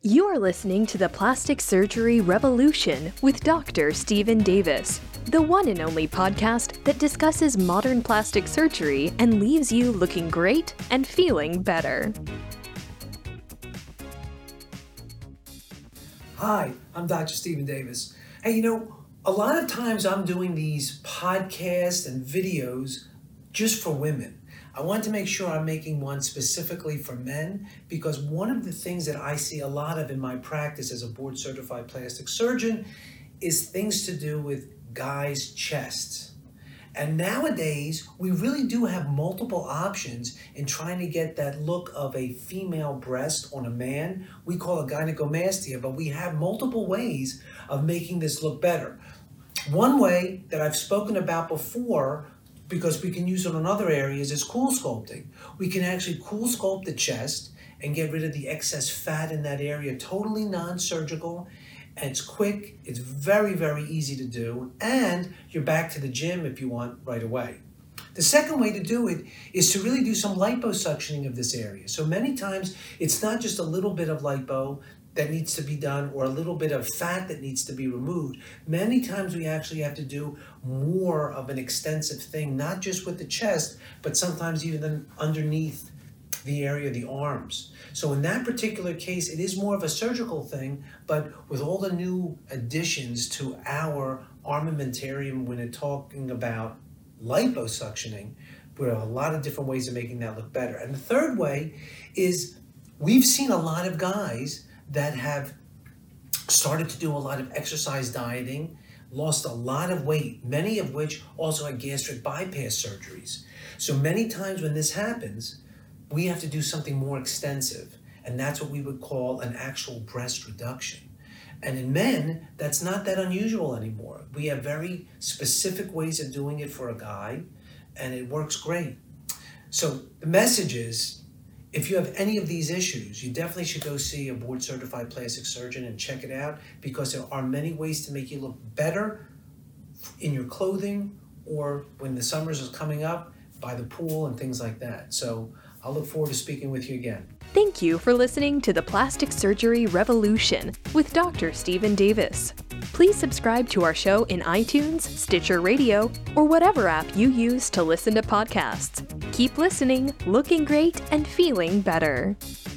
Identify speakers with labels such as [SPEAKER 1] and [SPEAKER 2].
[SPEAKER 1] You are listening to the Plastic Surgery Revolution with Dr. Stephen Davis, the one and only podcast that discusses modern plastic surgery and leaves you looking great and feeling better.
[SPEAKER 2] Hi, I'm Dr. Stephen Davis. Hey, a lot of times I'm doing these podcasts and videos just for women. I want to make sure I'm making one specifically for men because one of the things that I see a lot of in my practice as a board certified plastic surgeon is things to do with guys' chests. And nowadays, we really do have multiple options in trying to get that look of a female breast on a man. We call it gynecomastia, but we have multiple ways of making this look better. One way that I've spoken about before, because we can use it on other areas, is cool sculpting. We can actually cool sculpt the chest and get rid of the excess fat in that area, totally non-surgical. And it's quick, it's very, very easy to do, and you're back to the gym if you want right away. The second way to do it is to really do some liposuctioning of this area. So many times, it's not just a little bit of lipo that needs to be done or a little bit of fat that needs to be removed. Many times we actually have to do more of an extensive thing, not just with the chest, but sometimes even underneath the area of the arms. So in that particular case, it is more of a surgical thing, but with all the new additions to our armamentarium when it's talking about liposuctioning, there are a lot of different ways of making that look better. And the third way is we've seen a lot of guys that have started to do a lot of exercise dieting, lost a lot of weight, many of which also had gastric bypass surgeries. So many times when this happens, we have to do something more extensive, and that's what we would call an actual breast reduction. And in men, that's not that unusual anymore. We have very specific ways of doing it for a guy, and it works great. So the message is, if you have any of these issues, you definitely should go see a board certified plastic surgeon and check it out, because there are many ways to make you look better in your clothing or when the summers is coming up by the pool and things like that. So I'll look forward to speaking with you again.
[SPEAKER 1] Thank you for listening to the Plastic Surgery Revolution with Dr. Stephen Davis. Please subscribe to our show in iTunes, Stitcher Radio, or whatever app you use to listen to podcasts. Keep listening, looking great, and feeling better.